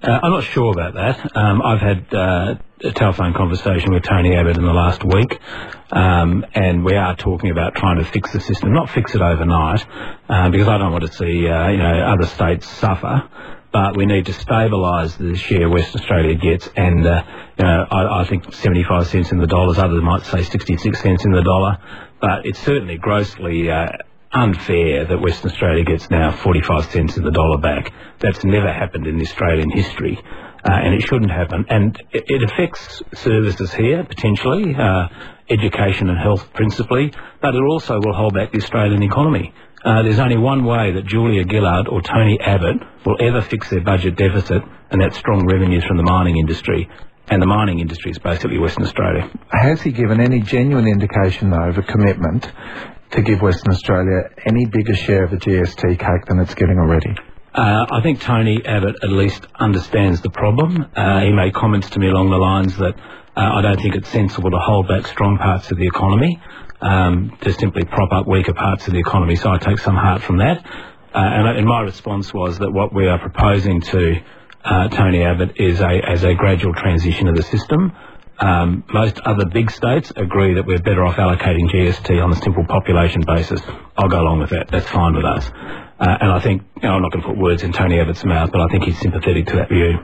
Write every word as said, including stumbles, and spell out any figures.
Uh, I'm not sure about that. Um, I've had uh, a telephone conversation with Tony Abbott in the last week, um, and we are talking about trying to fix the system, not fix it overnight, uh, because I don't want to see uh, you know other states suffer. But we need to stabilise the share Western Australia gets, and uh, you know I, I think seventy-five cents in the dollars. Others might say sixty-six cents in the dollar, but it's certainly grossly Uh, unfair that Western Australia gets now forty-five cents in the dollar back. That's never happened in Australian history, uh, and it shouldn't happen. And it, it affects services here, potentially, uh, education and health principally, but it also will hold back the Australian economy. Uh, there's only one way that Julia Gillard or Tony Abbott will ever fix their budget deficit, and that's strong revenues from the mining industry. And the mining industry is basically Western Australia. Has he given any genuine indication, though, of a commitment to give Western Australia any bigger share of the G S T cake than it's getting already? Uh, I think Tony Abbott at least understands the problem. Uh, he made comments to me along the lines that uh, I don't think it's sensible to hold back strong parts of the economy, um, to simply prop up weaker parts of the economy, so I take some heart from that. Uh, and, and my response was that what we are proposing to uh, Tony Abbott is a, as a gradual transition of the system. Um, most other big states agree that we're better off allocating G S T on a simple population basis. I'll go along with that. That's fine with us. Uh, and I think, you know, I'm not going to put words in Tony Abbott's mouth, but I think he's sympathetic to that view.